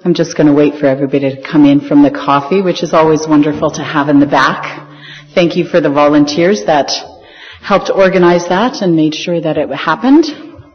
I'm just going to wait for everybody to come in from the coffee, which is always wonderful to have in the back. Thank you for the volunteers that helped organize that and made sure that it happened.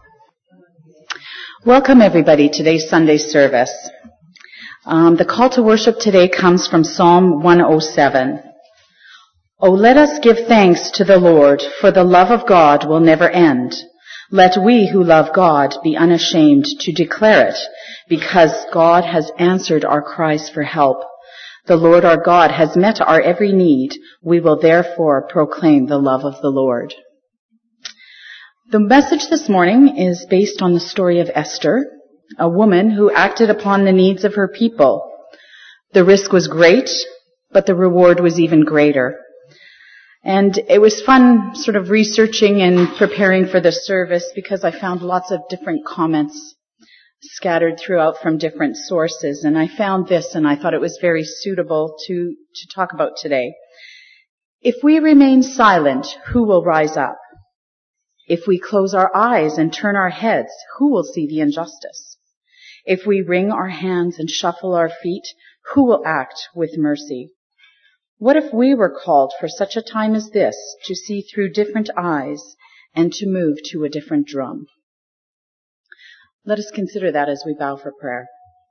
Welcome everybody to today's Sunday service. The call to worship today comes from Psalm 107. Oh, let us give thanks to the Lord, for the love of God will never end. Let we who love God be unashamed to declare it, because God has answered our cries for help. The Lord our God has met our every need. We will therefore proclaim the love of the Lord. The message this morning is based on the story of Esther, a woman who acted upon the needs of her people. The risk was great, but the reward was even greater. And it was fun sort of researching and preparing for the service because I found lots of different comments scattered throughout from different sources. And I found this and I thought it was very suitable to talk about today. If we remain silent, who will rise up? If we close our eyes and turn our heads, who will see the injustice? If we wring our hands and shuffle our feet, who will act with mercy? What if we were called for such a time as this to see through different eyes and to move to a different drum? Let us consider that as we bow for prayer.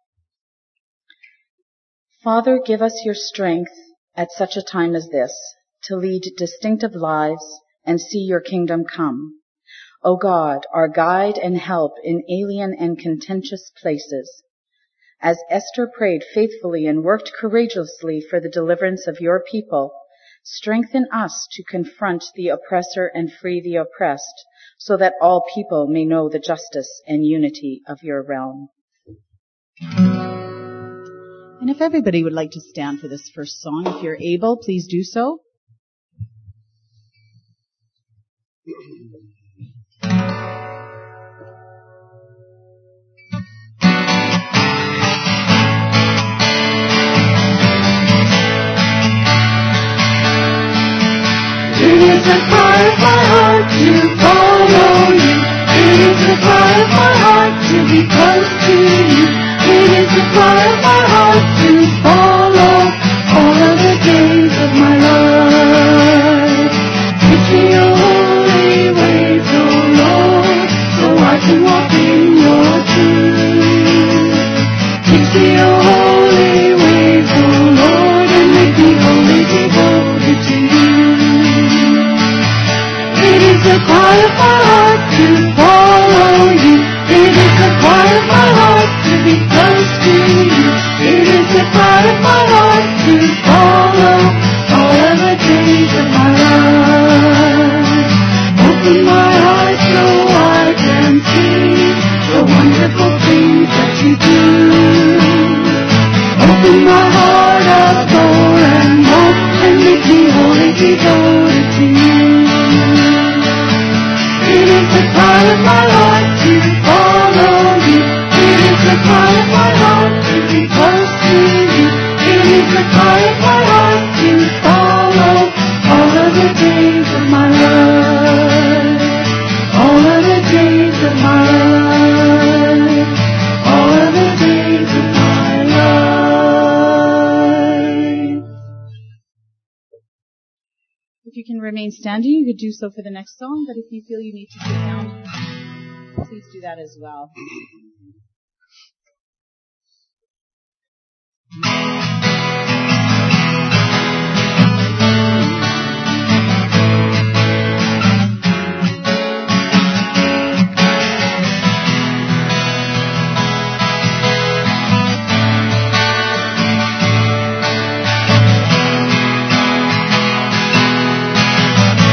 Father, give us your strength at such a time as this to lead distinctive lives and see your kingdom come. O God, our guide and help in alien and contentious places. As Esther prayed faithfully and worked courageously for the deliverance of your people, strengthen us to confront the oppressor and free the oppressed, so that all people may know the justice and unity of your realm. And if everybody would like to stand for this first song, if you're able, please do so. It is the cry of my heart to follow you. It is the cry of my heart to be close to you. It is the cry of my heart to follow all of the days of my life. Teach me your holy ways, O Lord, so I can walk in your truth. Teach me your holy ways, O Lord, and make me wholly devoted to you. It is the cry of my heart to follow you. It is the cry of my heart to be close to you. It is the cry of my heart to follow all of the days of my life. Open my eyes so I can see the wonderful things that you do. Open my heart of soul and hope and make me wholly devoted to you. It is the cry of my heart to follow you. It is the cry of my heart to be close to you. It is the cry of my heart to follow all of the days of my life. All of the days of my life. All of the days of my life. If you can remain standing, you could do so for the next song, but if you feel you need to sit down, please do that as well.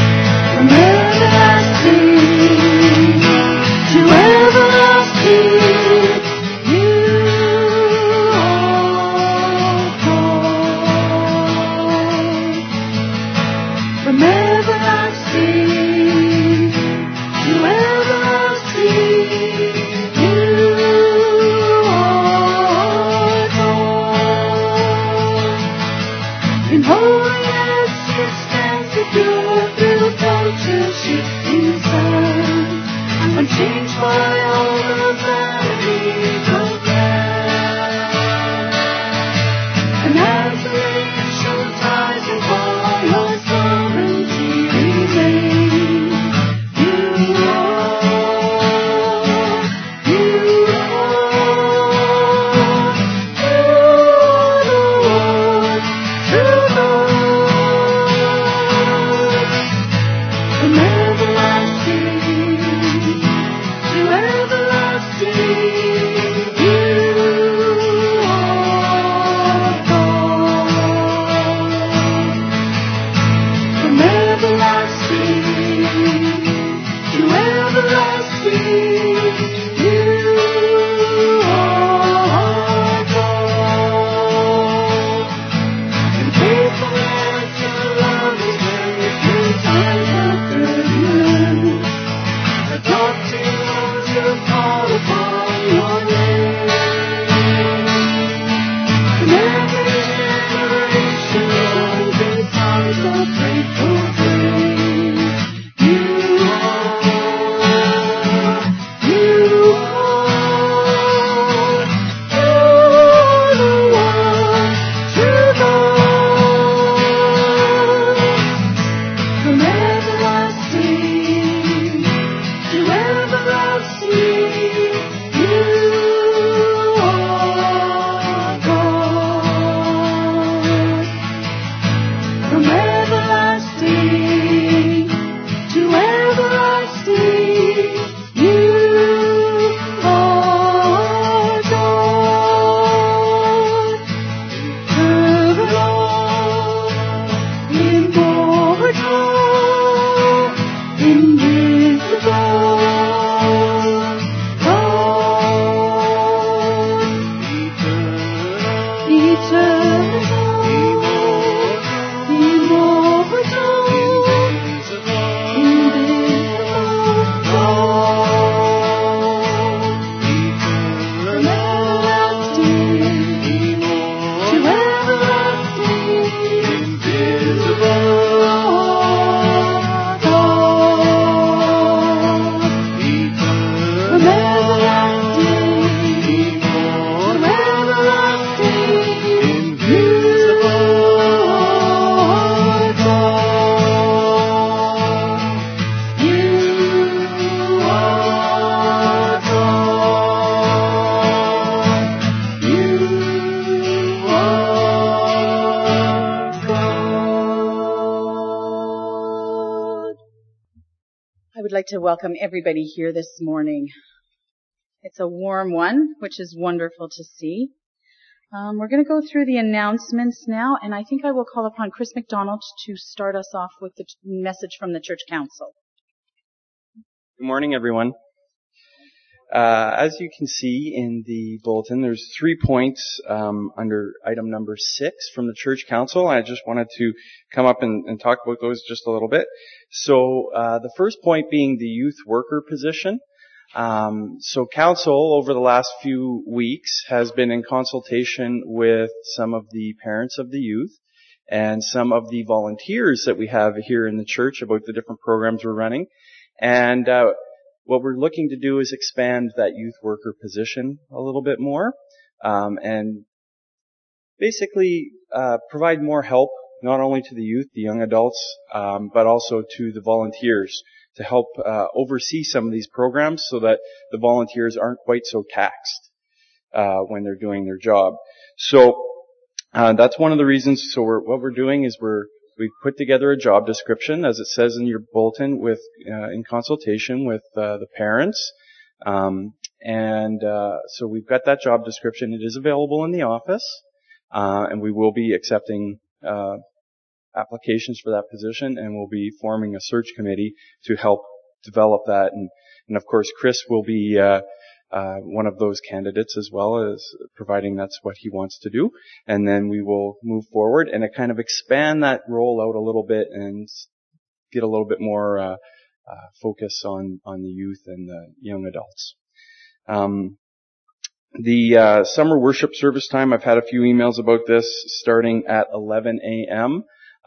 From everlasting to everlasting. like to welcome everybody here this morning. It's a warm one, which is wonderful to see. We're going to go through the announcements now, and I think I will call upon Chris McDonald to start us off with the message from the Church Council. Good morning, everyone. As you can see in the bulletin, there's 3 points under item number 6 from the Church Council. I just wanted to come up and talk about those just a little bit. So the first point being the youth worker position. So Council, over the last few weeks, has been in consultation with some of the parents of the youth and some of the volunteers that we have here in the church about the different programs we're running. And what we're looking to do is expand that youth worker position a little bit more, and basically provide more help not only to the youth, the young adults, but also to the volunteers to help oversee some of these programs so that the volunteers aren't quite so taxed when they're doing their job. So that's one of the reasons. So what we're doing is we've put together a job description, as it says in your bulletin, with in consultation with the parents. So we've got that job description. It is available in the office, and we will be accepting applications for that position, and we'll be forming a search committee to help develop that. And of course, Chris will be one of those candidates as well, as providing that's what he wants to do. And then we will move forward and kind of expand that role out a little bit and get a little bit more focus on the youth and the young adults. The summer worship service time, I've had a few emails about this, starting at 11 a.m.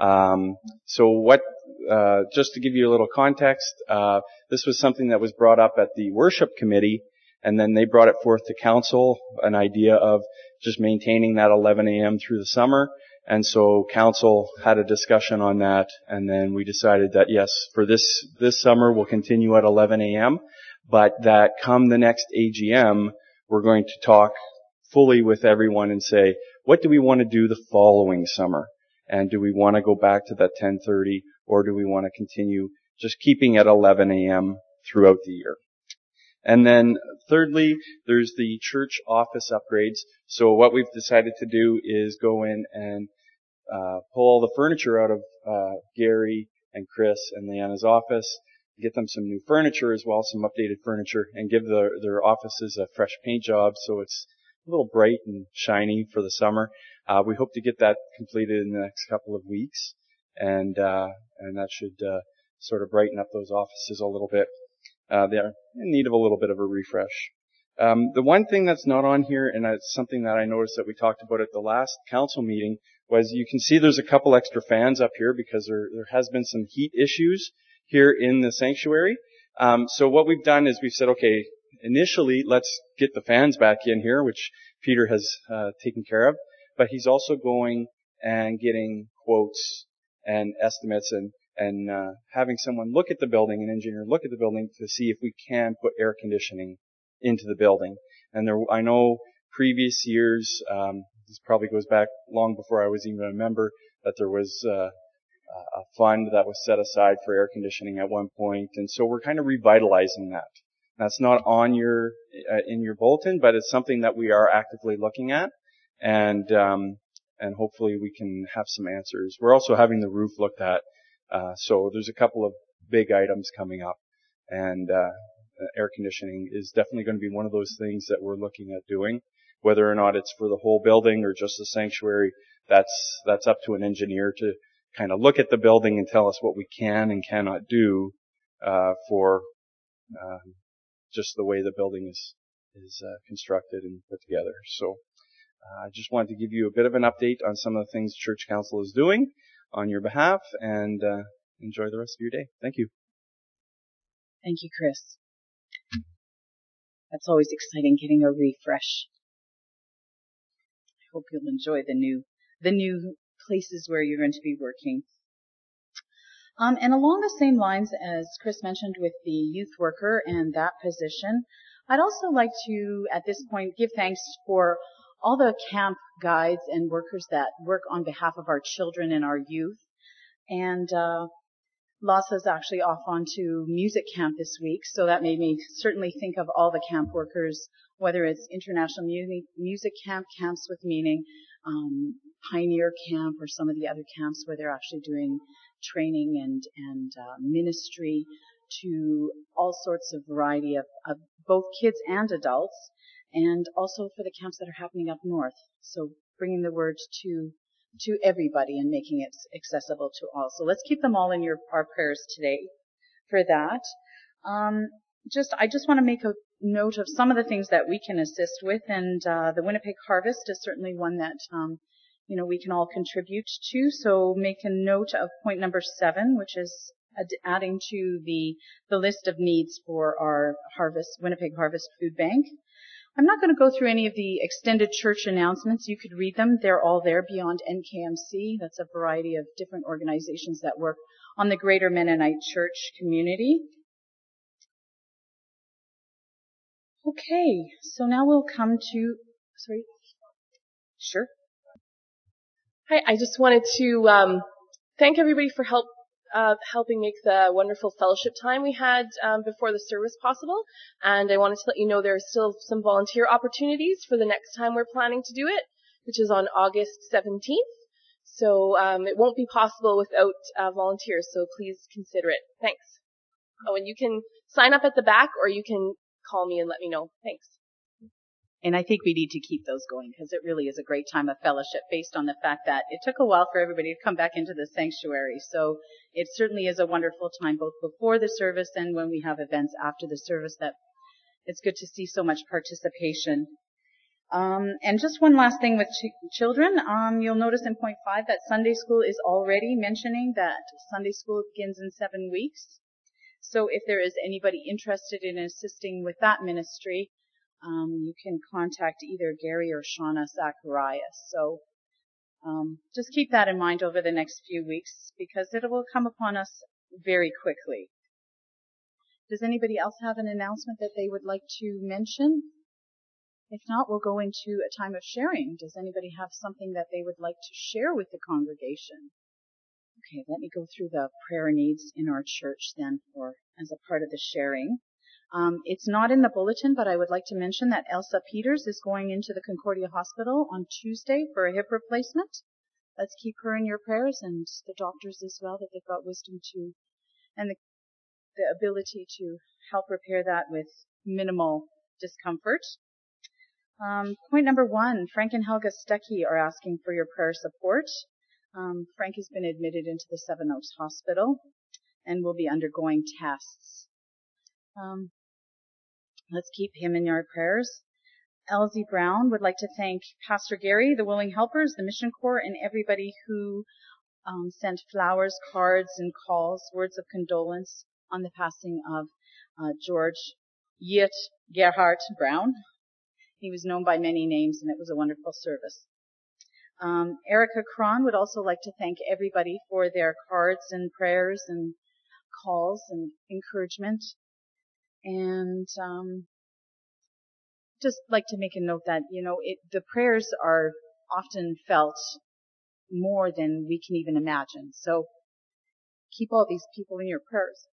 Just to give you a little context, this was something that was brought up at the worship committee, and then they brought it forth to council, an idea of just maintaining that 11 a.m. through the summer. And so council had a discussion on that, and then we decided that yes, for this summer we'll continue at 11 a.m., but that come the next AGM, we're going to talk fully with everyone and say, what do we want to do the following summer? And do we want to go back to that 10:30, or do we want to continue just keeping at 11 a.m. throughout the year? And then thirdly, there's the church office upgrades. So what we've decided to do is go in and pull all the furniture out of Gary and Chris and Leanna's office, get them some new furniture as well, some updated furniture, and give their offices a fresh paint job so it's a little bright and shiny for the summer. We hope to get that completed in the next couple of weeks, and that should sort of brighten up those offices a little bit. They're in need of a little bit of a refresh. The one thing that's not on here, and it's something that I noticed that we talked about at the last council meeting, was you can see there's a couple extra fans up here because there has been some heat issues here in the sanctuary. So what we've done is we've said, okay, initially let's get the fans back in here, which Peter has taken care of, but he's also going and getting quotes and estimates and having someone look at the building, an engineer look at the building to see if we can put air conditioning into the building. And I know previous years, this probably goes back long before I was even a member, that there was a fund that was set aside for air conditioning at one point, and so we're kind of revitalizing that. That's not on in your bulletin, but it's something that we are actively looking at, and hopefully we can have some answers. We're also having the roof looked at, so there's a couple of big items coming up, and air conditioning is definitely going to be one of those things that we're looking at doing. Whether or not it's for the whole building or just the sanctuary, that's up to an engineer to kind of look at the building and tell us what we can and cannot do for just the way the building is constructed and put together. So I just wanted to give you a bit of an update on some of the things Church Council is doing on your behalf, and enjoy the rest of your day. Thank you. Thank you, Chris. That's always exciting, getting a refresh. I hope you'll enjoy the new places where you're going to be working. And along the same lines as Chris mentioned with the youth worker and that position, I'd also like to, at this point, give thanks for all the camp guides and workers that work on behalf of our children and our youth. And Lassa's actually off onto music camp this week, so that made me certainly think of all the camp workers, whether it's International Music Camp, Camps with Meaning, Pioneer Camp, or some of the other camps where they're actually doing training and ministry to all sorts of variety of both kids and adults, and also for the camps that are happening up north. So bringing the word to everybody and making it accessible to all. So let's keep them all in our prayers today for that. I just want to make a note of some of the things that we can assist with, and the Winnipeg Harvest is certainly one that we can all contribute to. So make a note of point number 7, which is adding to the list of needs for our Winnipeg Harvest Food Bank. I'm not going to go through any of the extended church announcements. You could read them. They're all there beyond NKMC. That's a variety of different organizations that work on the greater Mennonite church community. Okay, so now we'll come to, Sure. Hi, I just wanted to thank everybody for helping make the wonderful fellowship time we had before the service possible. And I wanted to let you know there are still some volunteer opportunities for the next time we're planning to do it, which is on August 17th. So it won't be possible without volunteers, so please consider it. Thanks. Oh, and you can sign up at the back, or you can call me and let me know. Thanks. And I think we need to keep those going because it really is a great time of fellowship based on the fact that it took a while for everybody to come back into the sanctuary. So it certainly is a wonderful time both before the service and when we have events after the service that it's good to see so much participation. And just one last thing with children. You'll notice in point 5 that Sunday school is already mentioning that Sunday school begins in 7 weeks. So if there is anybody interested in assisting with that ministry, you can contact either Gary or Shauna Zacharias. So just keep that in mind over the next few weeks because it will come upon us very quickly. Does anybody else have an announcement that they would like to mention? If not, we'll go into a time of sharing. Does anybody have something that they would like to share with the congregation? Okay, let me go through the prayer needs in our church then as a part of the sharing. It's not in the bulletin, but I would like to mention that Elsa Peters is going into the Concordia Hospital on Tuesday for a hip replacement. Let's keep her in your prayers and the doctors as well, that they've got wisdom to and the ability to help repair that with minimal discomfort. Point number 1, Frank and Helga Stuckey are asking for your prayer support. Frank has been admitted into the Seven Oaks Hospital and will be undergoing tests. Let's keep him in your prayers. Elsie Brown would like to thank Pastor Gary, the Willing Helpers, the Mission Corps, and everybody who sent flowers, cards, and calls, words of condolence on the passing of George Yit Gerhard Brown. He was known by many names, and it was a wonderful service. Erica Cron would also like to thank everybody for their cards and prayers and calls and encouragement. And just like to make a note that, the prayers are often felt more than we can even imagine. So keep all these people in your prayers.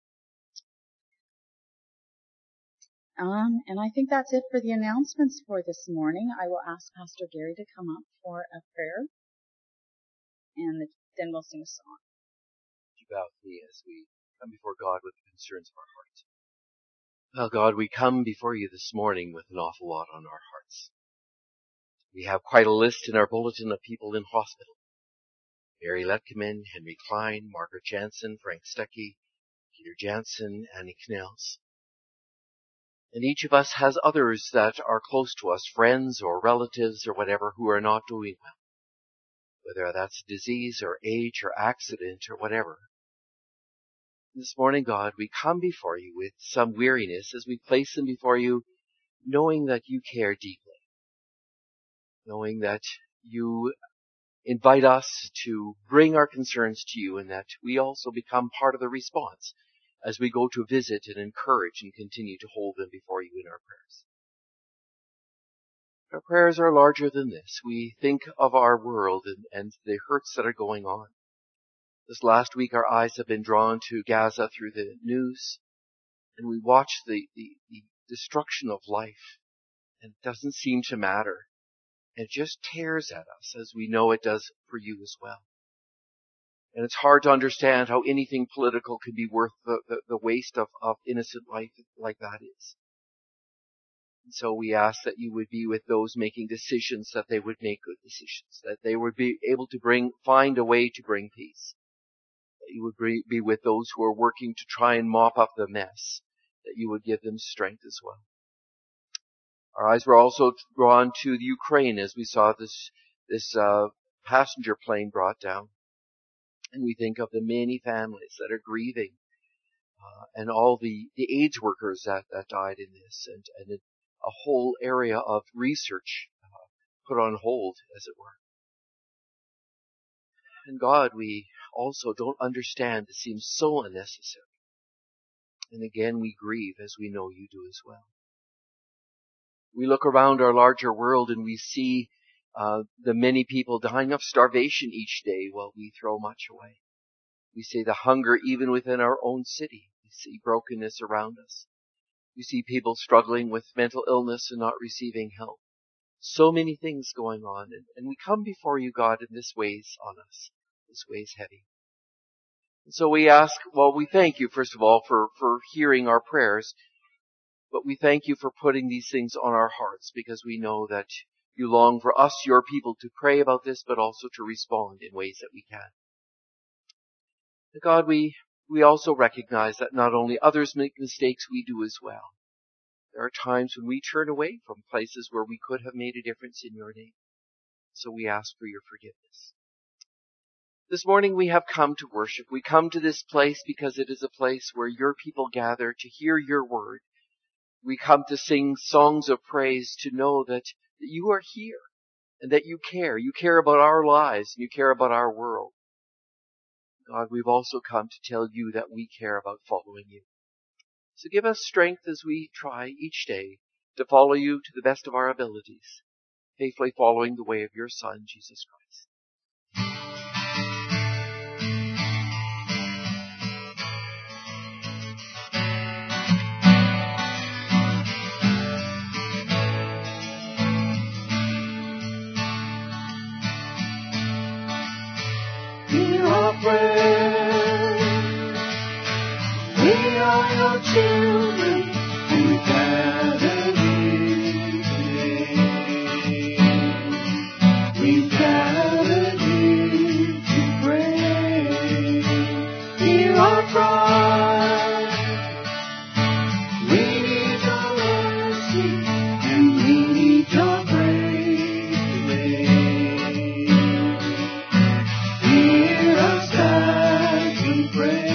And I think that's it for the announcements for this morning. I will ask Pastor Gary to come up for a prayer, and then we'll sing a song. Would you bow with me as we come before God with the concerns of our hearts? Well, God, we come before you this morning with an awful lot on our hearts. We have quite a list in our bulletin of people in hospital. Mary Letkeman, Henry Klein, Margaret Jansen, Frank Stuckey, Peter Jansen, Annie Knells. And each of us has others that are close to us, friends or relatives or whatever, who are not doing well. Whether that's disease or age or accident or whatever. This morning, God, we come before you with some weariness as we place them before you, knowing that you care deeply. Knowing that you invite us to bring our concerns to you and that we also become part of the response as we go to visit and encourage and continue to hold them before you in our prayers. Our prayers are larger than this. We think of our world and the hurts that are going on. This last week our eyes have been drawn to Gaza through the news, and we watch the destruction of life, and it doesn't seem to matter. It just tears at us, as we know it does for you as well. And it's hard to understand how anything political can be worth the waste of innocent life like that is. And so we ask that you would be with those making decisions, that they would make good decisions, that they would be able to find a way to bring peace. That you would be with those who are working to try and mop up the mess, that you would give them strength as well. Our eyes were also drawn to the Ukraine as we saw this passenger plane brought down. And we think of the many families that are grieving, and all the AIDS workers that died in this, and a whole area of research put on hold, as it were. And God, we also don't understand. It seems so unnecessary. And again, we grieve as we know you do as well. We look around our larger world and we see the many people dying of starvation each day while we throw much away. We see the hunger even within our own city. We see brokenness around us. We see people struggling with mental illness and not receiving help. So many things going on. And we come before you, God, and this weighs on us. This weighs heavy. And so we we thank you, first of all, for hearing our prayers. But we thank you for putting these things on our hearts, because we know that you long for us, your people, to pray about this, but also to respond in ways that we can. And God, we also recognize that not only others make mistakes, we do as well. There are times when we turn away from places where we could have made a difference in your name. So we ask for your forgiveness. This morning we have come to worship. We come to this place because it is a place where your people gather to hear your word. We come to sing songs of praise, to know that you are here and that you care. You care about our lives and you care about our world. God, we've also come to tell you that we care about following you. So give us strength as we try each day to follow you to the best of our abilities, faithfully following the way of your Son, Jesus Christ. Children, and we gather here today. We gather here to pray. Hear our cry. We need your mercy, and we need your grace today. Hear us as we pray.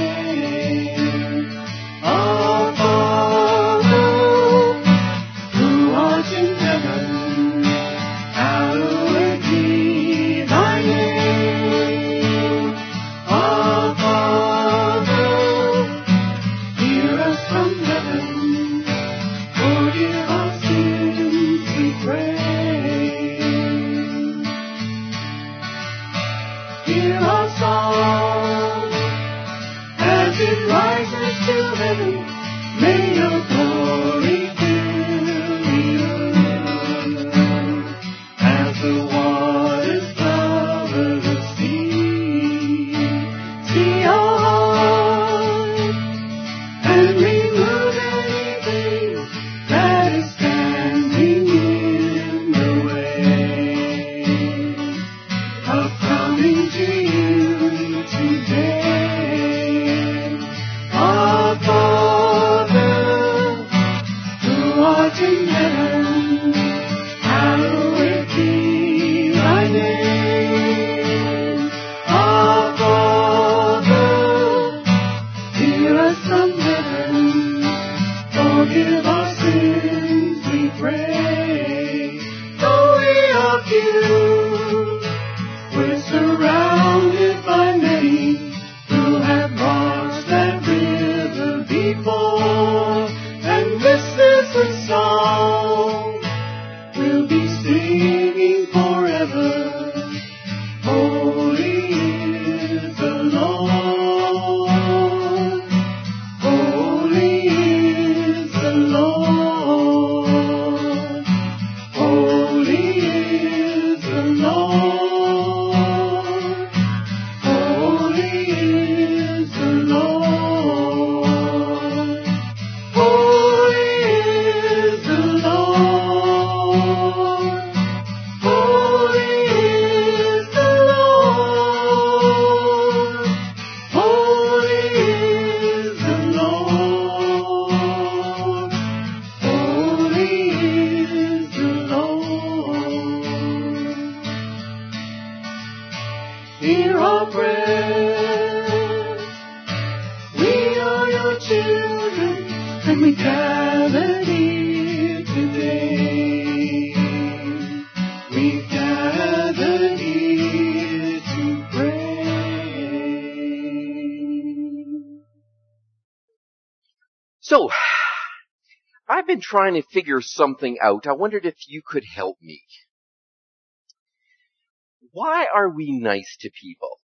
Holy is the Lord. hear our prayers. We are your children, and we gather here today. We gather here to pray. So, I've been trying to figure something out. I wondered if you could help me. Why are we nice to people?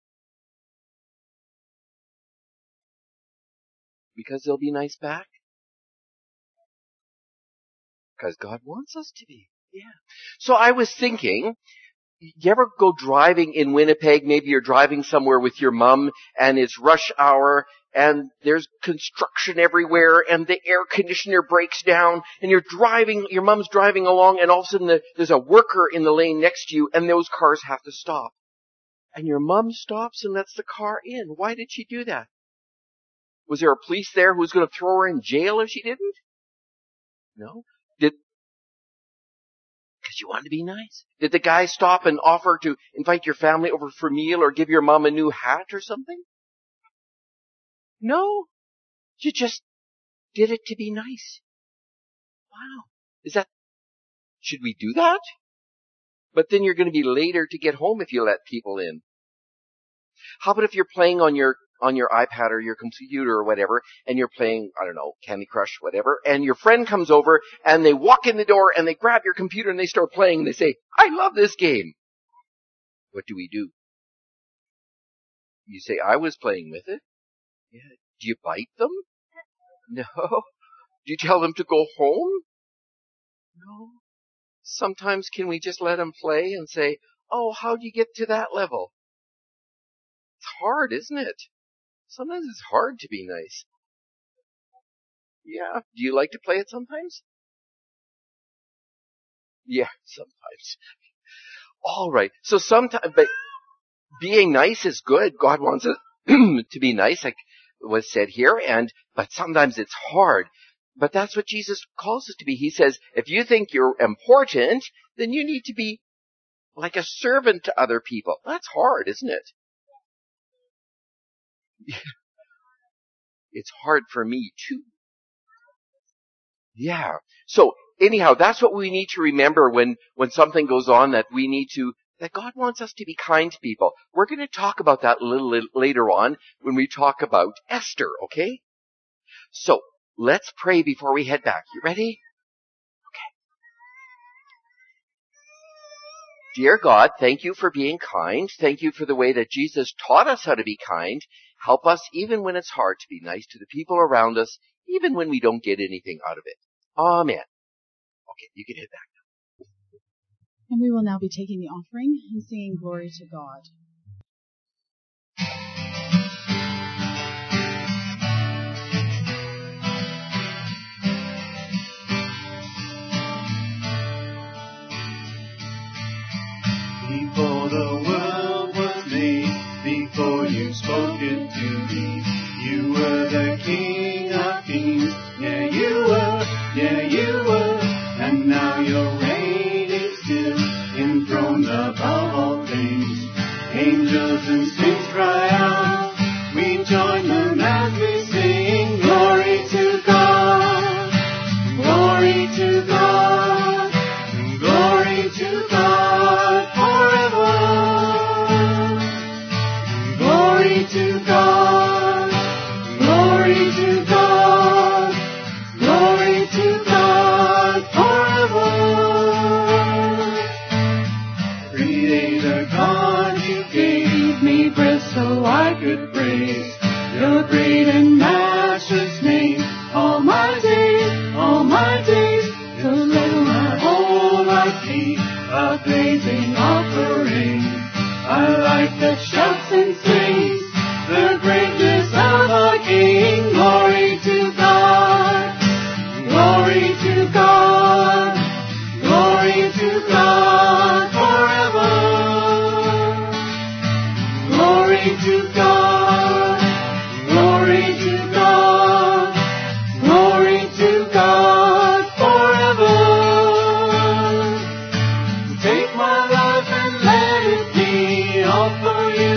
Because they'll be nice back? Because God wants us to be. Yeah. So I was thinking, you ever go driving in Winnipeg? Maybe you're driving somewhere with your mom and it's rush hour and there's construction everywhere and the air conditioner breaks down and you're driving, your mom's driving along and all of a sudden there's a worker in the lane next to you and those cars have to stop. And your mom stops and lets the car in. Why did she do that? Was there a police there who was going to throw her in jail if she didn't? No. Because you wanted to be nice. Did the guy stop and offer to invite your family over for a meal or give your mom a new hat or something? No. You just did it to be nice. Wow. Should we do that? But then you're going to be later to get home if you let people in. How about if you're playing on your iPad or your computer or whatever, and you're playing, I don't know, Candy Crush, whatever, and your friend comes over and they walk in the door and they grab your computer and they start playing and they say, I love this game. What do? You say, I was playing with it. Yeah. Do you bite them? No. Do you tell them to go home? No. Sometimes can we just let them play and say, oh, how'd you get to that level? It's hard, isn't it? Sometimes it's hard to be nice. Yeah. Do you like to play it sometimes? Yeah, sometimes. All right. So sometimes, but being nice is good. God wants us to be nice, like was said here, but sometimes it's hard. But that's what Jesus calls us to be. He says, if you think you're important, then you need to be like a servant to other people. That's hard, isn't it? It's hard for me too. Yeah. So anyhow, that's what we need to remember when something goes on, that God wants us to be kind to people. We're going to talk about that a little later on when we talk about Esther, okay? So let's pray before we head back. You ready? Okay. Dear God, thank you for being kind. Thank you for the way that Jesus taught us how to be kind. Help us even when it's hard to be nice to the people around us, even when we don't get anything out of it. Amen. Okay, you can head back now. And we will now be taking the offering and singing Glory to God. Before the world was made, before you spoke it to me, you were the King of Kings. Yeah, you were, and now you're reigning still, enthroned above all things. Angels and saints cry out, we join them as we sing, glory to God, glory to God, glory to God forever. Glory to God, glory to God, glory to God forever. Creator God, you gave me breath so I could praise your great and matchless name. All my days, so let my whole life be a blazing offering. I like that shouts and sings the greatness of our King. Glory to God, glory to God, glory to God forever. Glory to God, glory to God, glory to God forever. Take my life and let it be all for you.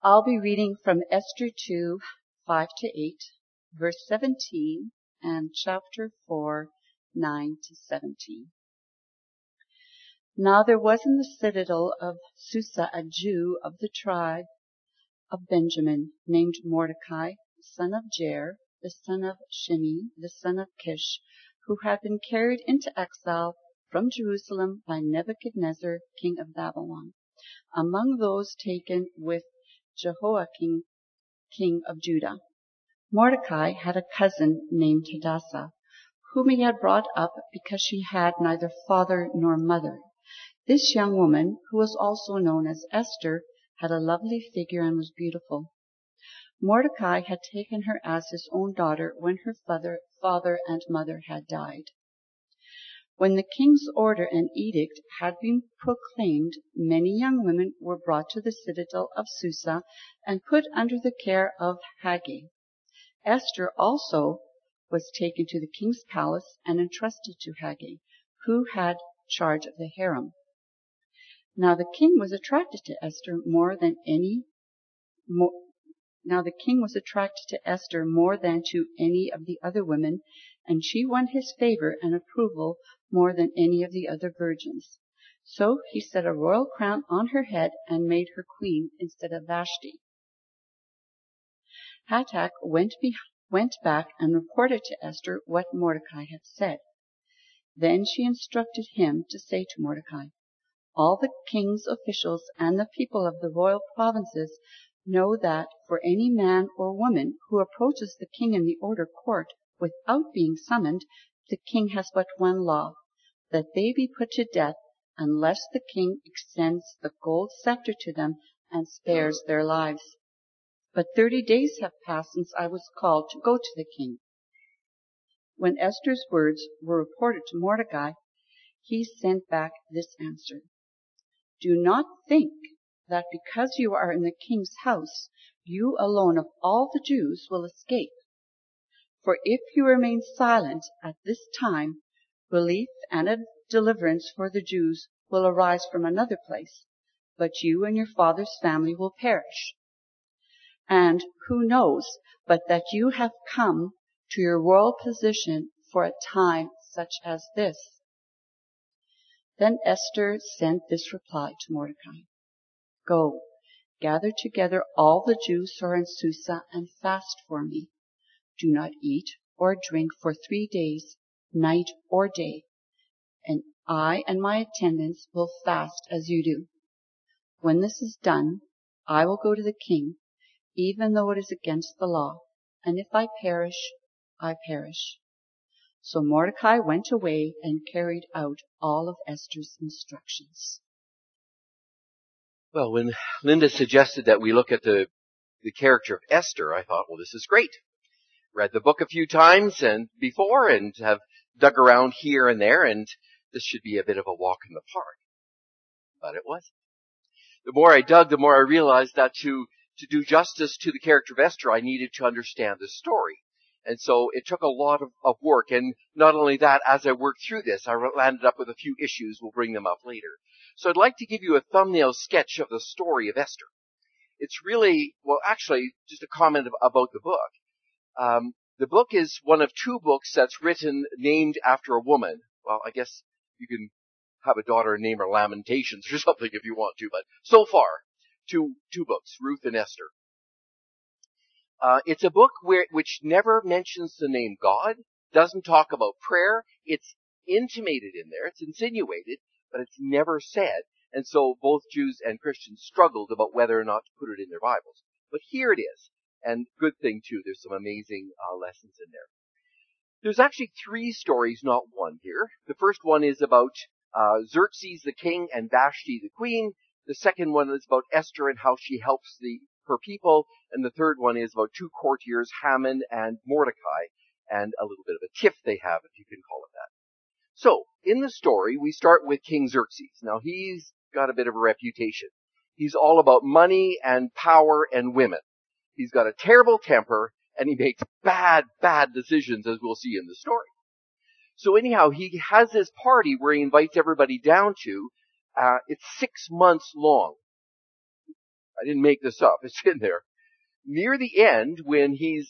I'll be reading from Esther 2, 5 to 8, verse 17, and chapter 4, 9 to 17. Now there was in the citadel of Susa a Jew of the tribe of Benjamin, named Mordecai, son of Jair, the son of Shimei, the son of Kish, who had been carried into exile from Jerusalem by Nebuchadnezzar, king of Babylon, among those taken with Jehoiakim, king of Judah. Mordecai had a cousin named Hadassah, whom he had brought up because she had neither father nor mother. This young woman, who was also known as Esther, had a lovely figure and was beautiful. Mordecai had taken her as his own daughter when her father and mother had died. When the king's order and edict had been proclaimed, many young women were brought to the citadel of Susa and put under the care of Haggai. Esther also was taken to the king's palace and entrusted to Haggai, who had charge of the harem. Now the king was attracted to Esther more than to any of the other women, and she won his favor and approval more than any of the other virgins. So he set a royal crown on her head and made her queen instead of Vashti. Hatak went back and reported to Esther what Mordecai had said. Then she instructed him to say to Mordecai, "All the king's officials and the people of the royal provinces know that for any man or woman who approaches the king in the order court without being summoned, the king has but one law, that they be put to death unless the king extends the gold scepter to them and spares their lives. But 30 days have passed since I was called to go to the king." When Esther's words were reported to Mordecai, he sent back this answer: "Do not think that because you are in the king's house, you alone of all the Jews will escape. For if you remain silent at this time, relief and a deliverance for the Jews will arise from another place, but you and your father's family will perish. And who knows but that you have come to your royal position for a time such as this?" Then Esther sent this reply to Mordecai: "Go, gather together all the Jews who are in Susa and fast for me. Do not eat or drink for 3 days, night or day, and I and my attendants will fast as you do. When this is done, I will go to the king, even though it is against the law, and if I perish, I perish." So Mordecai went away and carried out all of Esther's instructions. Well, when Linda suggested that we look at the character of Esther, I thought, well, this is great. Read the book a few times and have dug around here and there, and this should be a bit of a walk in the park. But it wasn't. The more I dug, the more I realized that to do justice to the character of Esther, I needed to understand the story. And so it took a lot of work. And not only that, as I worked through this, I landed up with a few issues. We'll bring them up later. So I'd like to give you a thumbnail sketch of the story of Esther. It's really, well, actually, just a comment about the book. The book is one of 2 books that's written named after a woman. Well, I guess you can have a daughter and name her Lamentations or something if you want to, but so far, two books, Ruth and Esther. It's a book which never mentions the name God, doesn't talk about prayer. It's intimated in there, it's insinuated, but it's never said. And so both Jews and Christians struggled about whether or not to put it in their Bibles. But here it is. And good thing too, there's some amazing lessons in there. There's actually 3 stories, not one here. The first one is about Xerxes the king and Vashti the queen. The second one is about Esther and how she helps her people. And the third one is about 2 courtiers, Haman and Mordecai, and a little bit of a tiff they have, if you can call it that. So, in the story, we start with King Xerxes. Now, he's got a bit of a reputation. He's all about money and power and women. He's got a terrible temper, and he makes bad decisions, as we'll see in the story. So anyhow, he has this party where he invites everybody down to. It's 6 months long. I didn't make this up. It's in there. Near the end, when he's,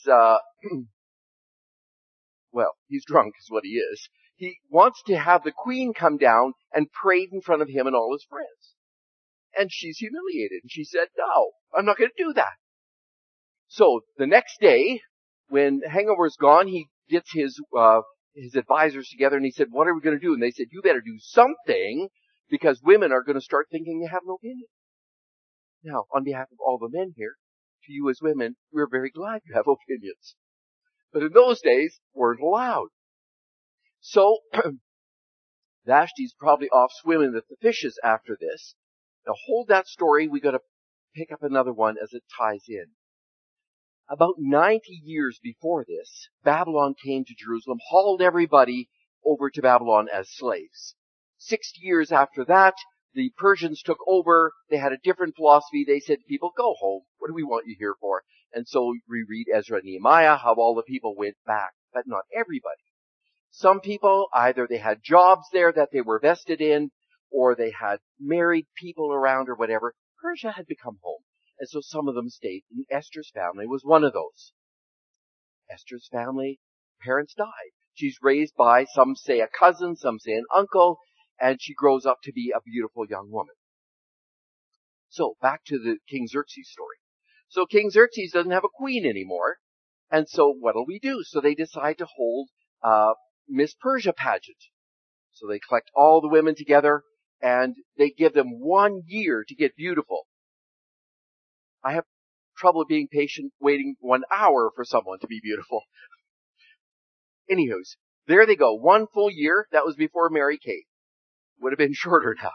well, he's drunk is what he is. He wants to have the queen come down and parade in front of him and all his friends. And she's humiliated. And she said, no, I'm not going to do that. So the next day, when hangover's gone, he gets his advisors together and he said, what are we going to do? And they said, you better do something because women are going to start thinking you have no opinion. Now, on behalf of all the men here, to you as women, we're very glad you have opinions. But in those days, weren't allowed. So, Vashti's probably off swimming with the fishes after this. Now hold that story, we gotta pick up another one as it ties in. About 90 years before this, Babylon came to Jerusalem, hauled everybody over to Babylon as slaves. 60 years after that, the Persians took over, they had a different philosophy, they said to people, go home, what do we want you here for? And so we read Ezra and Nehemiah, how all the people went back, but not everybody. Some people, either they had jobs there that they were vested in, or they had married people around or whatever. Persia had become home. And so some of them stayed. And Esther's family was one of those. Esther's family, parents died. She's raised by, some say a cousin, some say an uncle, and she grows up to be a beautiful young woman. So back to the King Xerxes story. So King Xerxes doesn't have a queen anymore. And so what'll we do? So they decide to hold Miss Persia pageant. So they collect all the women together and they give them 1 year to get beautiful. I have trouble being patient waiting 1 hour for someone to be beautiful. Anywho's, there they go. 1 full year. That was before Mary Kate. Would have been shorter now.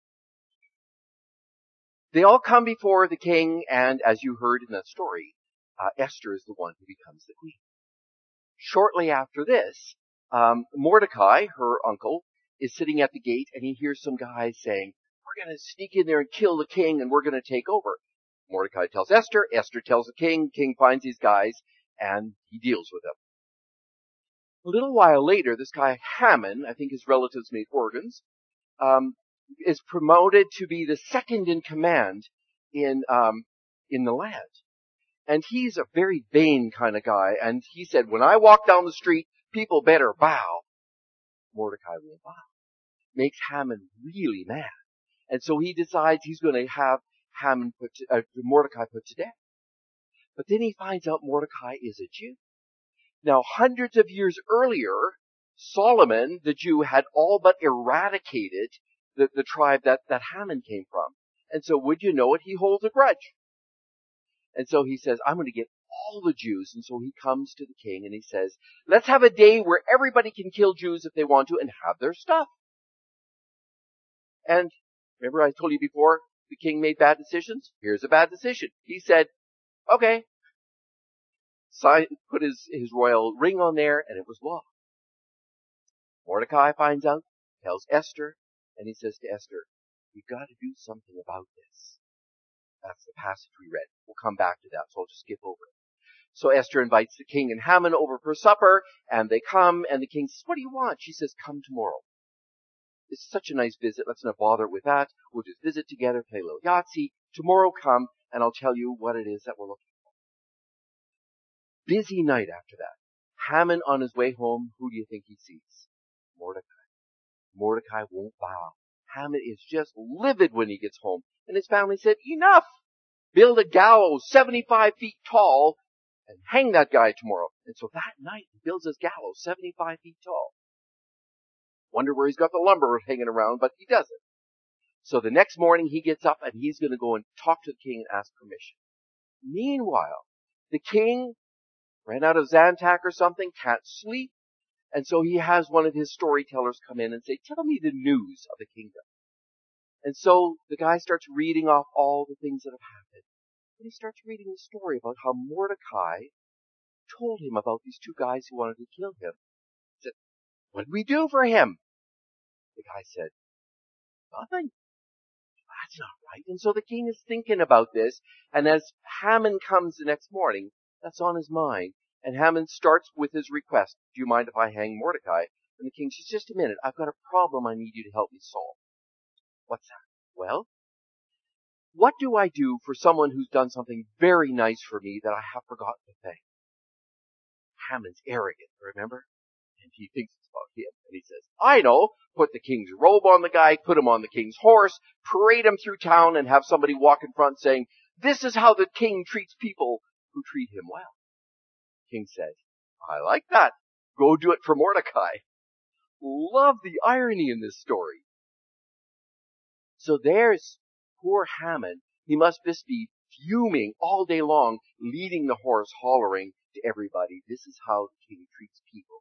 They all come before the king, and as you heard in that story, Esther is the one who becomes the queen. Shortly after this, Mordecai, her uncle, is sitting at the gate, and he hears some guys saying, we're going to sneak in there and kill the king, and we're going to take over. Mordecai tells Esther, Esther tells the king finds these guys, and he deals with them. A little while later, this guy Haman, I think his relatives made organs, is promoted to be the second in command in the land. And he's a very vain kind of guy. And he said, when I walk down the street, people better bow. Mordecai won't bow. Makes Haman really mad. And so he decides he's going to have Mordecai put to death. But then he finds out Mordecai is a Jew. Now, hundreds of years earlier, Solomon, the Jew, had all but eradicated the tribe that Haman came from. And so, would you know it, he holds a grudge. And so he says, I'm going to get all the Jews. And so he comes to the king and he says, let's have a day where everybody can kill Jews if they want to and have their stuff. And remember I told you before, the king made bad decisions? Here's a bad decision. He said, okay. Put his royal ring on there, and it was law. Mordecai finds out, tells Esther, and he says to Esther, we've got to do something about this. That's the passage we read. We'll come back to that, so I'll just skip over it. So Esther invites the king and Haman over for supper, and they come, and the king says, what do you want? She says, come tomorrow. It's such a nice visit. Let's not bother with that. We'll just visit together, play a little Yahtzee. Tomorrow come, and I'll tell you what it is that we're looking for. Busy night after that. Haman on his way home, who do you think he sees? Mordecai. Mordecai won't bow. Haman is just livid when he gets home. And his family said, enough! Build a gallows 75 feet tall and hang that guy tomorrow. And so that night he builds his gallows 75 feet tall. Wonder where he's got the lumber hanging around, but he doesn't. So the next morning he gets up and he's going to go and talk to the king and ask permission. Meanwhile, the king ran out of Zantac or something, can't sleep. And so he has one of his storytellers come in and say, tell me the news of the kingdom. And so the guy starts reading off all the things that have happened. And he starts reading the story about how Mordecai told him about these two guys who wanted to kill him. He said, what did we do for him? The guy said, nothing. That's not right. And so the king is thinking about this. And as Haman comes the next morning, that's on his mind. And Haman starts with his request. Do you mind if I hang Mordecai? And the king says, just a minute. I've got a problem I need you to help me solve. What's that? Well, what do I do for someone who's done something very nice for me that I have forgotten to thank? Haman's arrogant, remember? And he thinks it's about him. And he says, I know, put the king's robe on the guy, put him on the king's horse, parade him through town, and have somebody walk in front saying, this is how the king treats people who treat him well. The king says, I like that. Go do it for Mordecai. Love the irony in this story. So there's poor Haman. He must just be fuming all day long, leading the horse, hollering to everybody, this is how the king treats people.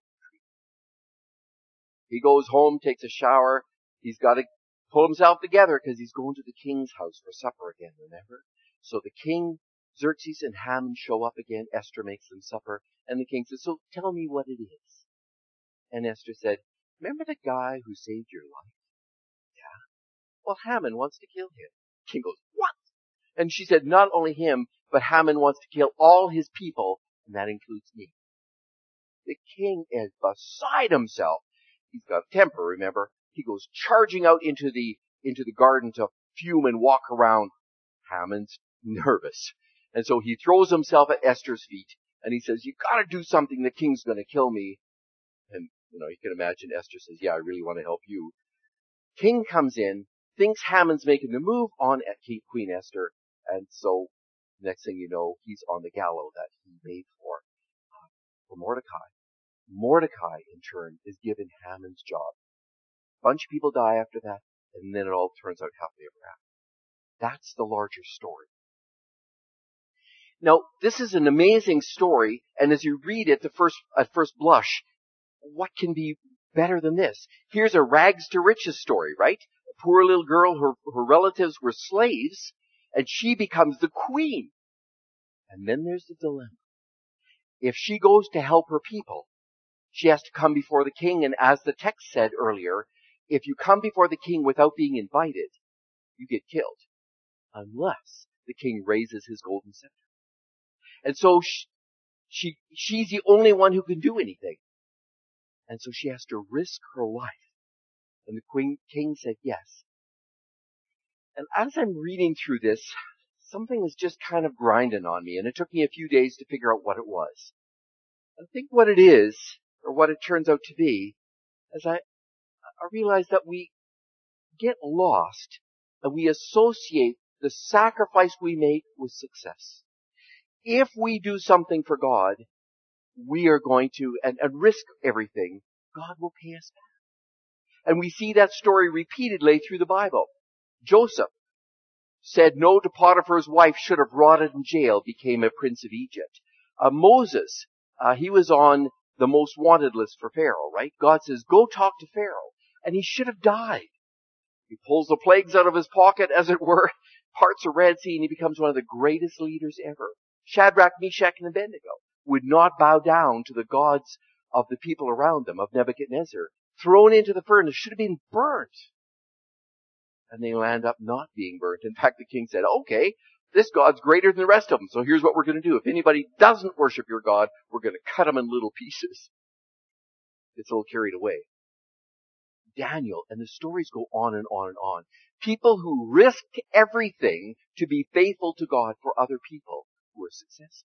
He goes home, takes a shower. He's got to pull himself together because he's going to the king's house for supper again, remember? So the king, Xerxes and Haman show up again. Esther makes them supper. And the king says, so tell me what it is. And Esther said, remember the guy who saved your life? Yeah. Well, Haman wants to kill him. The king goes, what? And she said, not only him, but Haman wants to kill all his people, and that includes me. The king is beside himself. He's got temper, remember? He goes charging out into the garden to fume and walk around. Haman's nervous. And so he throws himself at Esther's feet, and he says, you gotta do something, the king's gonna kill me. And, you can imagine Esther says, yeah, I really want to help you. King comes in, thinks Haman's making the move on at Queen Esther, and so next thing you know, he's on the gallows that he made for Mordecai. Mordecai, in turn, is given Haman's job. A bunch of people die after that, and then it all turns out happily ever after. That's the larger story. Now, this is an amazing story, and as you read it at first blush, what can be better than this? Here's a rags to riches story, right? A poor little girl, her relatives were slaves, and she becomes the queen. And then there's the dilemma. If she goes to help her people, she has to come before the king, and as the text said earlier, if you come before the king without being invited, you get killed. Unless the king raises his golden scepter. And so she's the only one who can do anything. And so she has to risk her life. And the king said yes. And as I'm reading through this, something is just kind of grinding on me, and it took me a few days to figure out what it was. I think what it is, or what it turns out to be, is I realize that we get lost, and we associate the sacrifice we make with success. If we do something for God, we are going to, and risk everything, God will pay us back. And we see that story repeatedly through the Bible. Joseph said no to Potiphar's wife, should have rotted in jail, became a prince of Egypt. Moses, he was on the most wanted list for Pharaoh, right? God says, go talk to Pharaoh. And he should have died. He pulls the plagues out of his pocket, as it were, parts the Red Sea, and he becomes one of the greatest leaders ever. Shadrach, Meshach, and Abednego would not bow down to the gods of the people around them, of Nebuchadnezzar. Thrown into the furnace, should have been burnt. And they land up not being burnt. In fact, the king said, okay, this God's greater than the rest of them, so here's what we're going to do. If anybody doesn't worship your God, we're going to cut them in little pieces. It's a little carried away. Daniel, and the stories go on and on and on. People who risked everything to be faithful to God for other people who are successful.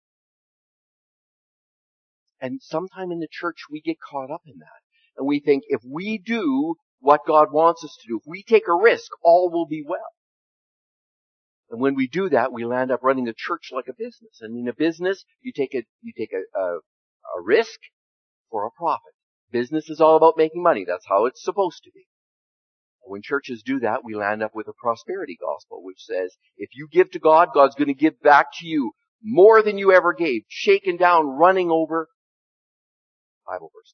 And sometime in the church we get caught up in that. And we think if we do what God wants us to do, if we take a risk, all will be well. And when we do that, we land up running the church like a business. And in a business, you take a risk for a profit. Business is all about making money. That's how it's supposed to be. And when churches do that, we land up with a prosperity gospel, which says, if you give to God, God's going to give back to you more than you ever gave, shaken down, running over. Bible verse.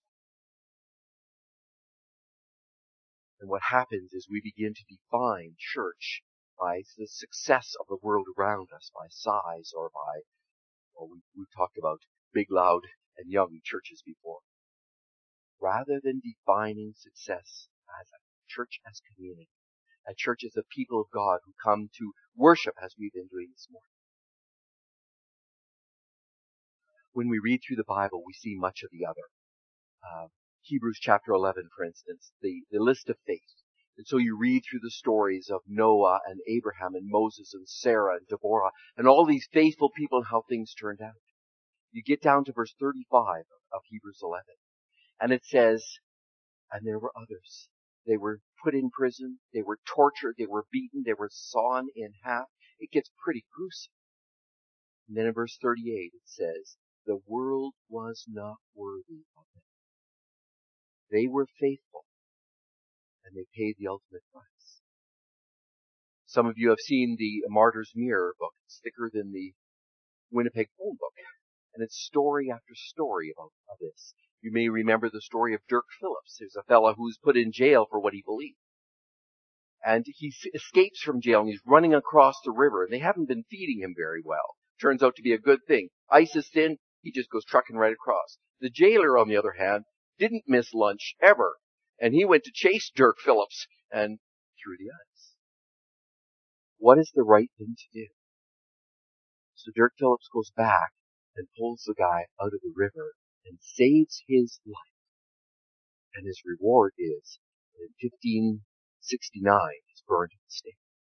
And what happens is we begin to define church by the success of the world around us, by size or by, we've talked about big, loud, and young churches before. Rather than defining success as a church as community, a church as a people of God who come to worship as we've been doing this morning. When we read through the Bible, we see much of the other. Hebrews chapter 11, for instance, the list of faith. And so you read through the stories of Noah and Abraham and Moses and Sarah and Deborah and all these faithful people and how things turned out. You get down to verse 35 of Hebrews 11, and it says, and there were others. They were put in prison, they were tortured, they were beaten, they were sawn in half. It gets pretty gruesome. And then in verse 38 it says, the world was not worthy of them. They were faithful, and they paid the ultimate price. Some of you have seen the Martyr's Mirror book. It's thicker than the Winnipeg phone book. And it's story after story of this. You may remember the story of Dirk Phillips. There's a fellow who's put in jail for what he believed. And he escapes from jail and he's running across the river. And they haven't been feeding him very well. Turns out to be a good thing. Ice is thin. He just goes trucking right across. The jailer, on the other hand, didn't miss lunch ever. And he went to chase Dirk Phillips and through the ice. What is the right thing to do? So Dirk Phillips goes back and pulls the guy out of the river and saves his life. And his reward is, in 1569, he's burned at the stake.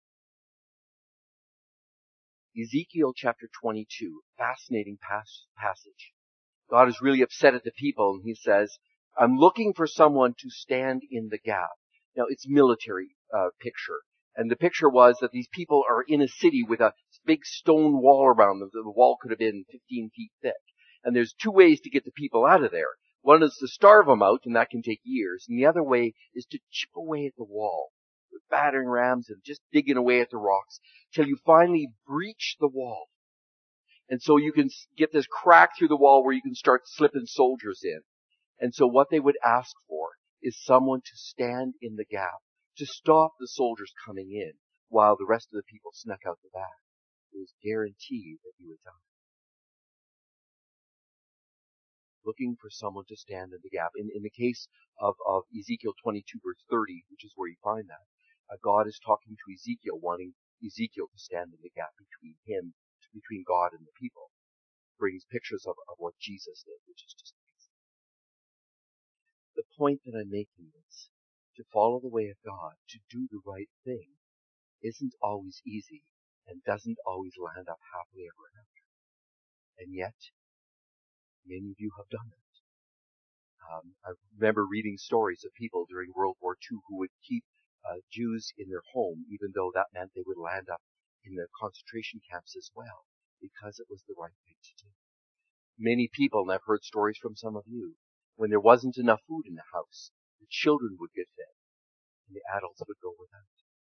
Ezekiel chapter 22, fascinating passage. God is really upset at the people, and he says, I'm looking for someone to stand in the gap. Now, it's military picture. And the picture was that these people are in a city with a big stone wall around them. The wall could have been 15 feet thick. And there's two ways to get the people out of there. One is to starve them out, and that can take years. And the other way is to chip away at the wall with battering rams and just digging away at the rocks till you finally breach the wall. And so you can get this crack through the wall where you can start slipping soldiers in. And so what they would ask for is someone to stand in the gap, to stop the soldiers coming in while the rest of the people snuck out the back. It was guaranteed that you would die. Looking for someone to stand in the gap. In the case of Ezekiel 22 verse 30, which is where you find that, God is talking to Ezekiel, wanting Ezekiel to stand in the gap between God and the people. Brings pictures of what Jesus did, which is just amazing. The point that I'm making is, to follow the way of God, to do the right thing, isn't always easy and doesn't always land up happily ever after. And yet, many of you have done it. I remember reading stories of people during World War II who would keep Jews in their home, even though that meant they would land up in the concentration camps as well, because it was the right thing to do. Many people, and I've heard stories from some of you, when there wasn't enough food in the house, the children would get fed, and the adults would go without.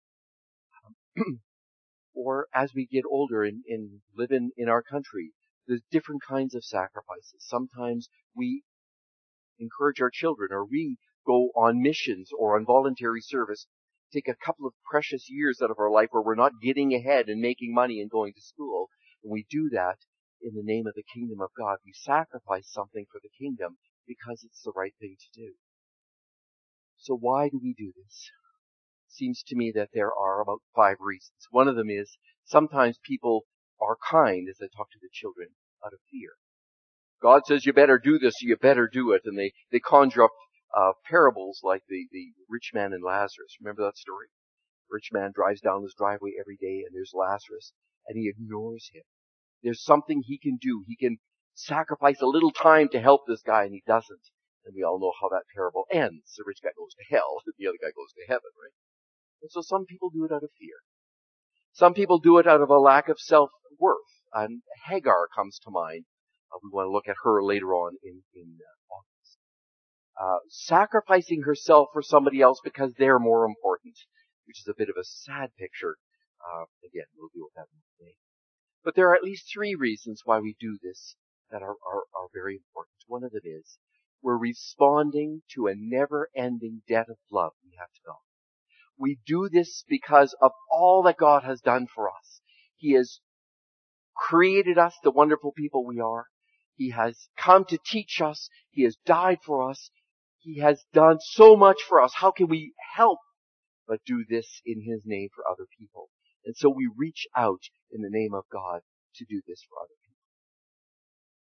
Or as we get older and live in our country, there's different kinds of sacrifices. Sometimes we encourage our children, or we go on missions or on voluntary service, take a couple of precious years out of our life where we're not getting ahead and making money and going to school. And we do that in the name of the kingdom of God. We sacrifice something for the kingdom because it's the right thing to do. So why do we do this? It seems to me that there are about 5 reasons. One of them is sometimes people are kind, as I talk to the children, out of fear. God says you better do this, so you better do it. And they conjure up parables like the rich man and Lazarus. Remember that story? The rich man drives down his driveway every day, and there's Lazarus, and he ignores him. There's something he can do. He can sacrifice a little time to help this guy, and he doesn't. And we all know how that parable ends. The rich guy goes to hell, and the other guy goes to heaven, right? And so some people do it out of fear. Some people do it out of a lack of self-worth. And Hagar comes to mind. We want to look at her later on in August. Sacrificing herself for somebody else because they're more important, which is a bit of a sad picture. Again, we'll deal with that in a day. But there are at least 3 reasons why we do this that are very important. One of them is we're responding to a never-ending debt of love we have to God. We do this because of all that God has done for us. He has created us the wonderful people we are. He has come to teach us. He has died for us. He has done so much for us. How can we help but do this in His name for other people? And so we reach out in the name of God to do this for other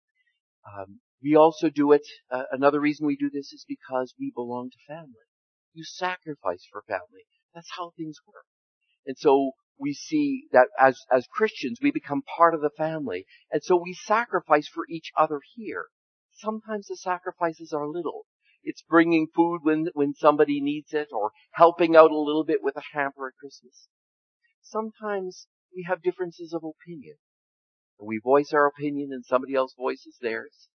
people. We also do it, another reason we do this is because we belong to family. You sacrifice for family. That's how things work. And so we see that as Christians, we become part of the family. And so we sacrifice for each other here. Sometimes the sacrifices are little. It's bringing food when somebody needs it, or helping out a little bit with a hamper at Christmas. Sometimes we have differences of opinion. We voice our opinion and somebody else voices theirs.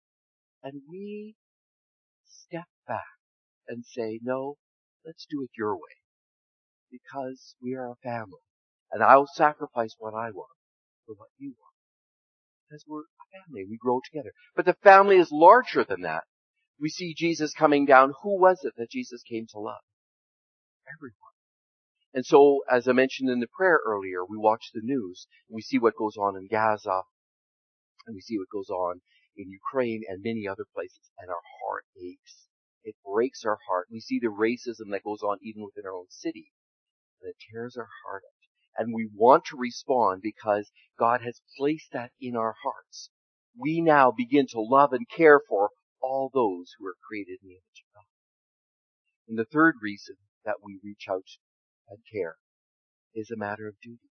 And we step back and say, no, let's do it your way. Because we are a family. And I'll sacrifice what I want for what you want. Because we're a family. We grow together. But the family is larger than that. We see Jesus coming down. Who was it that Jesus came to love? Everyone. And so, as I mentioned in the prayer earlier, we watch the news, and we see what goes on in Gaza, and we see what goes on in Ukraine and many other places, and our heart aches. It breaks our heart. We see the racism that goes on even within our own city, and it tears our heart out. And we want to respond because God has placed that in our hearts. We now begin to love and care for all those who are created in the image of God. And the third reason that we reach out and care is a matter of duty.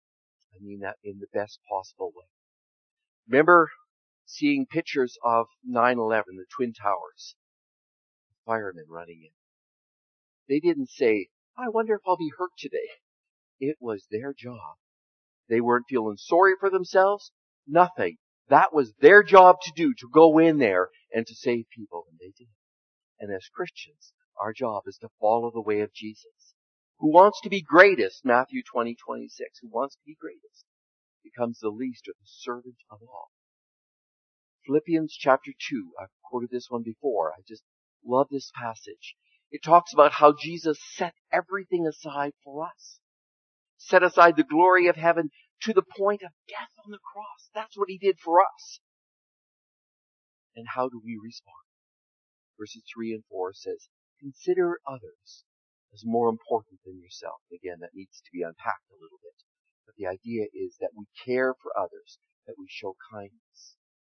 I mean that in the best possible way. Remember seeing pictures of 9/11, the Twin Towers, firemen running in. They didn't say, I wonder if I'll be hurt today. It was their job. They weren't feeling sorry for themselves. Nothing. That was their job to do, to go in there and to save people, and they did. And as Christians, our job is to follow the way of Jesus. Who wants to be greatest, Matthew 20:26, who wants to be greatest, becomes the least or the servant of all. Philippians chapter 2, I've quoted this one before. I just love this passage. It talks about how Jesus set everything aside for us. Set aside the glory of heaven to the point of death on the cross. That's what he did for us. And how do we respond? Verses 3 and 4 says, consider others as more important than yourself. Again, that needs to be unpacked a little bit. But the idea is that we care for others, that we show kindness.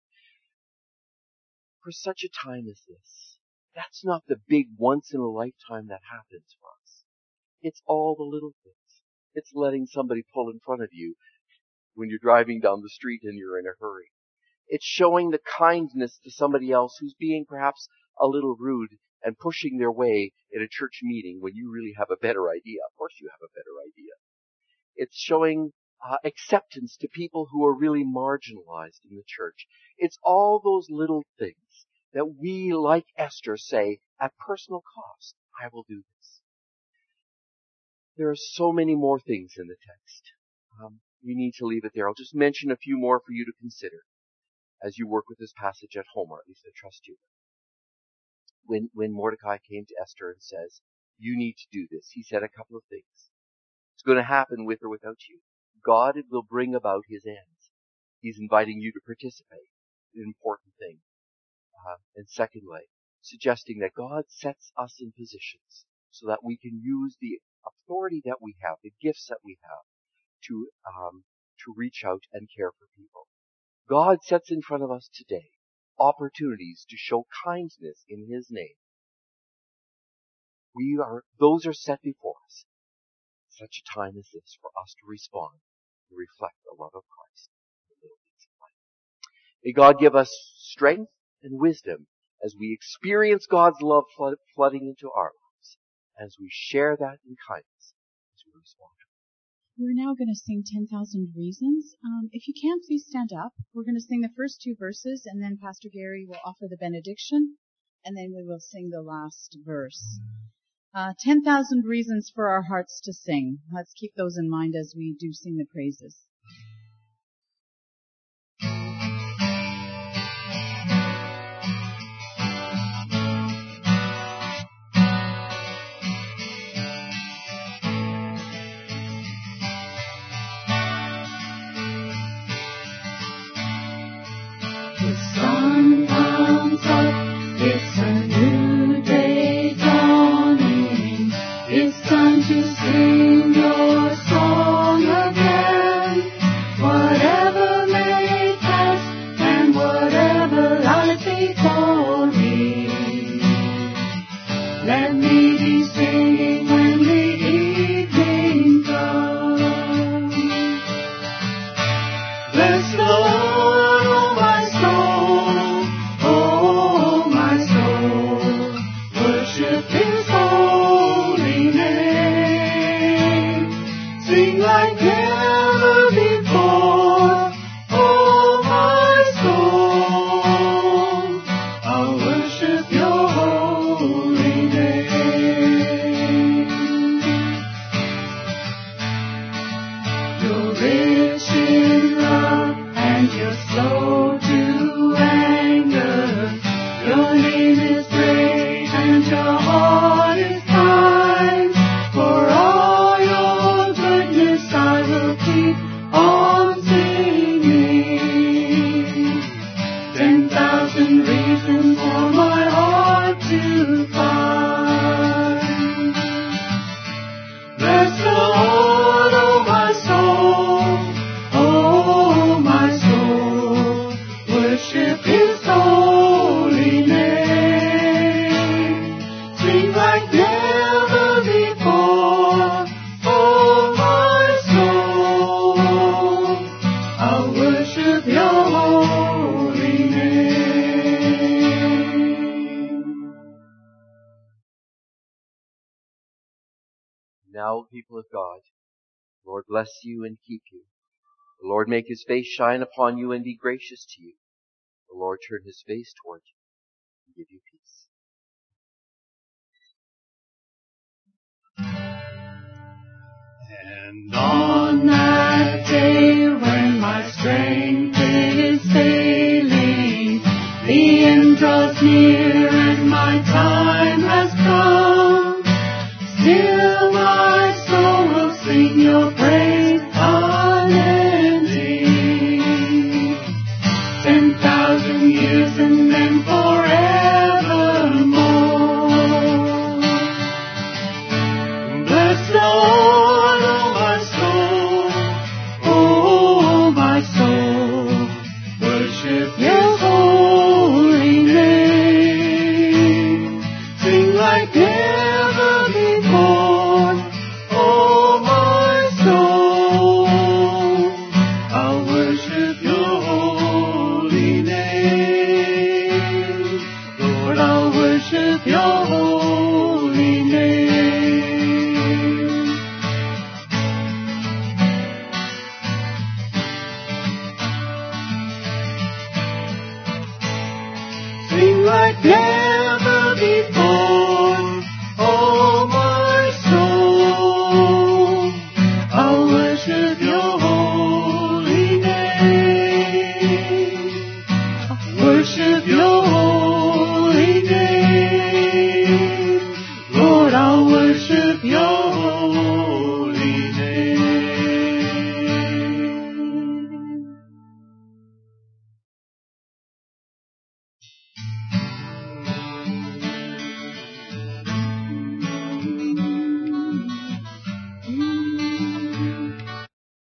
For such a time as this, that's not the big once-in-a-lifetime that happens for us. It's all the little things. It's letting somebody pull in front of you when you're driving down the street and you're in a hurry. It's showing the kindness to somebody else who's being perhaps a little rude and pushing their way in a church meeting when you really have a better idea. Of course you have a better idea. It's showing acceptance to people who are really marginalized in the church. It's all those little things that we, like Esther, say, at personal cost, I will do this. There are so many more things in the text. We need to leave it there. I'll just mention a few more for you to consider as you work with this passage at home, or at least I trust you. When Mordecai came to Esther and says, you need to do this, he said a couple of things. It's going to happen with or without you. God will bring about his ends. He's inviting you to participate. An important thing. And secondly, suggesting that God sets us in positions so that we can use the authority that we have, the gifts that we have, to reach out and care for people. God sets in front of us today opportunities to show kindness in his name. Those are set before us. Such a time as this for us to respond and reflect the love of Christ in the little things of life. May God give us strength and wisdom as we experience God's love flooding into our lives, as we share that in kindness, as we respond to it. We're now going to sing 10,000 Reasons. If you can, please stand up. We're going to sing the first two verses, and then Pastor Gary will offer the benediction, and then we will sing the last verse. 10,000 reasons for our hearts to sing. Let's keep those in mind as we do sing the praises. The sun comes up, it's a new day dawning. It's time to sing your song again. Whatever may pass and whatever lies before me, let me be you're slow to anger. Your name is great and your heart is kind. For all your goodness I will keep on singing. 10,000 reasons for my heart to find. Bless the Lord, oh my soul, oh my soul, worship His holy name. Sing like never before, oh my soul, I'll worship Your holy name. Now, people of God, the Lord bless you and keep you. The Lord make His face shine upon you and be gracious to you. The Lord turn His face toward you and give you peace. And on that day when my strength is failing, the end draws near and my time has come, still my soul will sing Your praise unending. 10,000 years and then forevermore. Bless the Lord, oh my soul, worship His holy name. Sing like never before, oh my soul, I'll worship Your holy name. Lord, I'll worship Your holy name. Sing like never